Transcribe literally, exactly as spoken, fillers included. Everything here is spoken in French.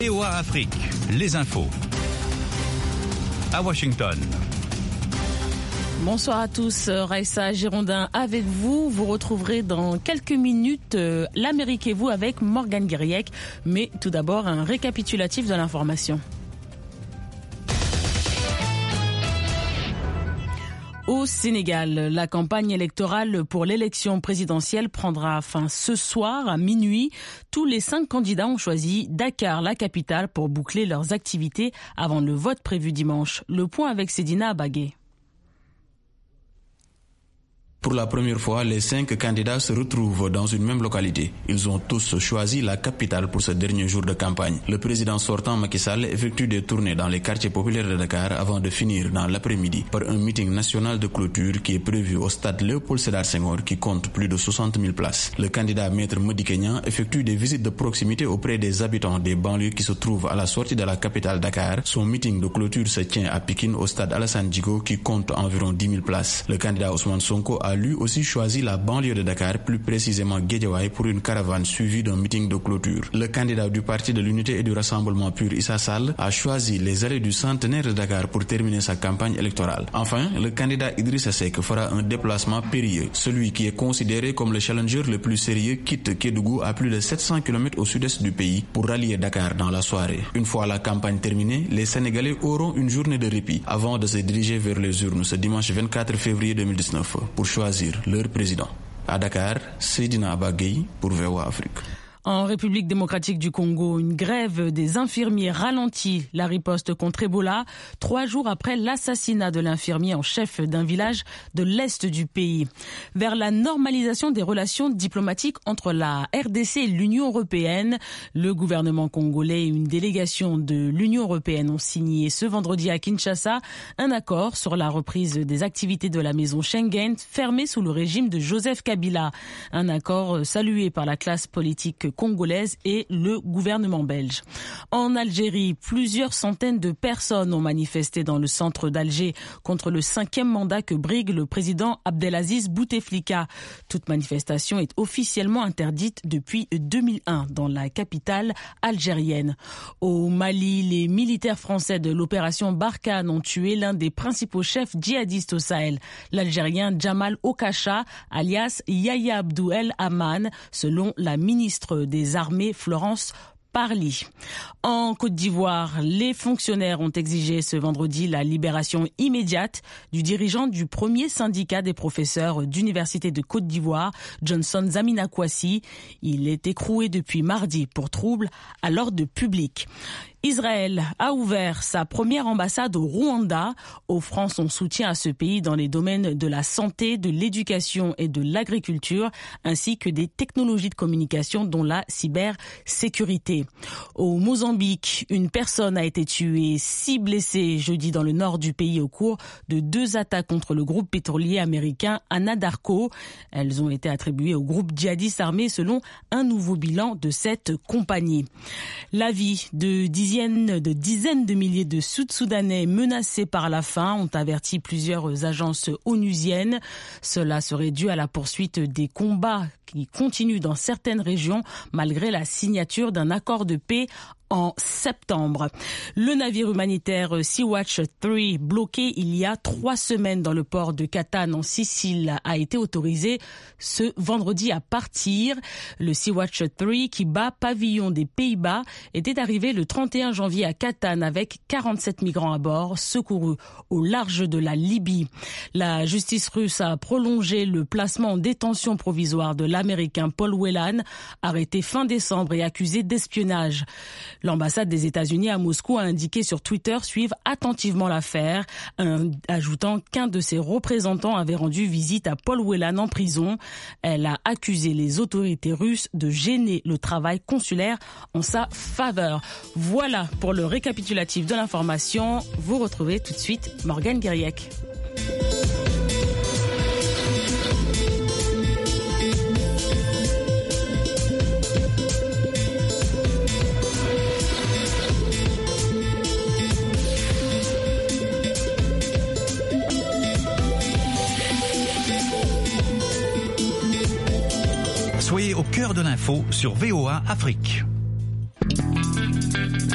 V O A Afrique, les infos. À Washington. Bonsoir à tous, Raissa Girondin avec vous. Vous retrouverez dans quelques minutes euh, l'Amérique et vous avec Morgane Guiriec. Mais tout d'abord, un récapitulatif de l'information. Au Sénégal, la campagne électorale pour l'élection présidentielle prendra fin ce soir à minuit. Tous les cinq candidats ont choisi Dakar, la capitale, pour boucler leurs activités avant le vote prévu dimanche. Le point avec Sedina Abagué. Pour la première fois, les cinq candidats se retrouvent dans une même localité. Ils ont tous choisi la capitale pour ce dernier jour de campagne. Le président sortant Macky Sall effectue des tournées dans les quartiers populaires de Dakar avant de finir dans l'après-midi par un meeting national de clôture qui est prévu au stade Léopold Sédar Senghor qui compte plus de soixante mille places. Le candidat Maître Mody Kenya effectue des visites de proximité auprès des habitants des banlieues qui se trouvent à la sortie de la capitale Dakar. Son meeting de clôture se tient à Pikine au stade Alassane Djigo qui compte environ dix mille places. Le candidat Ousmane Sonko a a lui aussi choisi la banlieue de Dakar, plus précisément Guédiawaye, pour une caravane suivie d'un meeting de clôture. Le candidat du Parti de l'Unité et du Rassemblement Pur, Issa Sall, a choisi les allées du centenaire de Dakar pour terminer sa campagne électorale. Enfin, le candidat Idrissa Seck fera un déplacement périlleux. Celui qui est considéré comme le challenger le plus sérieux quitte Kédougou à plus de sept cents kilomètres au sud-est du pays pour rallier Dakar dans la soirée. Une fois la campagne terminée, les Sénégalais auront une journée de répit avant de se diriger vers les urnes ce dimanche vingt-quatre février deux mille dix-neuf pour choisir leur président. À Dakar, Sedina Abagué pour V O A Afrique. En République démocratique du Congo, une grève des infirmiers ralentit la riposte contre Ebola, trois jours après l'assassinat de l'infirmier en chef d'un village de l'est du pays. Vers la normalisation des relations diplomatiques entre la R D C et l'Union européenne, le gouvernement congolais et une délégation de l'Union européenne ont signé ce vendredi à Kinshasa un accord sur la reprise des activités de la maison Schengen fermée sous le régime de Joseph Kabila. Un accord salué par la classe politique congolaise et le gouvernement belge. En Algérie, plusieurs centaines de personnes ont manifesté dans le centre d'Alger contre le cinquième mandat que brigue le président Abdelaziz Bouteflika. Toute manifestation est officiellement interdite depuis deux mille un dans la capitale algérienne. Au Mali, les militaires français de l'opération Barkhane ont tué l'un des principaux chefs djihadistes au Sahel, l'Algérien Jamal Okacha, alias Yahya Abdou El Haman, selon la ministre des Armées Florence Parly. En Côte d'Ivoire, les fonctionnaires ont exigé ce vendredi la libération immédiate du dirigeant du premier syndicat des professeurs d'université de Côte d'Ivoire, Johnson Zamina Kouassi. Il est écroué depuis mardi pour trouble à l'ordre public. Israël a ouvert sa première ambassade au Rwanda, offrant son soutien à ce pays dans les domaines de la santé, de l'éducation et de l'agriculture, ainsi que des technologies de communication dont la cybersécurité. Au Mozambique, une personne a été tuée, six blessés jeudi dans le nord du pays au cours de deux attaques contre le groupe pétrolier américain Anadarko. Elles ont été attribuées au groupe djihadiste armé selon un nouveau bilan de cette compagnie. La vie de dizaines de dizaines de milliers de Sud-Soudanais menacés par la faim ont averti plusieurs agences onusiennes. Cela serait dû à la poursuite des combats qui continuent dans certaines régions malgré la signature d'un accord de paix en septembre. Le navire humanitaire Sea-Watch trois, bloqué il y a trois semaines dans le port de Catane en Sicile, a été autorisé ce vendredi à partir. Le Sea-Watch trois, qui bat pavillon des Pays-Bas, était arrivé le trente et un janvier à Catane avec quarante-sept migrants à bord, secourus au large de la Libye. La justice russe a prolongé le placement en détention provisoire de l'Américain Paul Whelan, arrêté fin décembre et accusé d'espionnage. L'ambassade des États-Unis à Moscou a indiqué sur Twitter suivre attentivement l'affaire, ajoutant qu'un de ses représentants avait rendu visite à Paul Whelan en prison. Elle a accusé les autorités russes de gêner le travail consulaire en sa faveur. Voilà pour le récapitulatif de l'information. Vous retrouvez tout de suite Morgane Guiriec. Soyez au cœur de l'info sur V O A Afrique.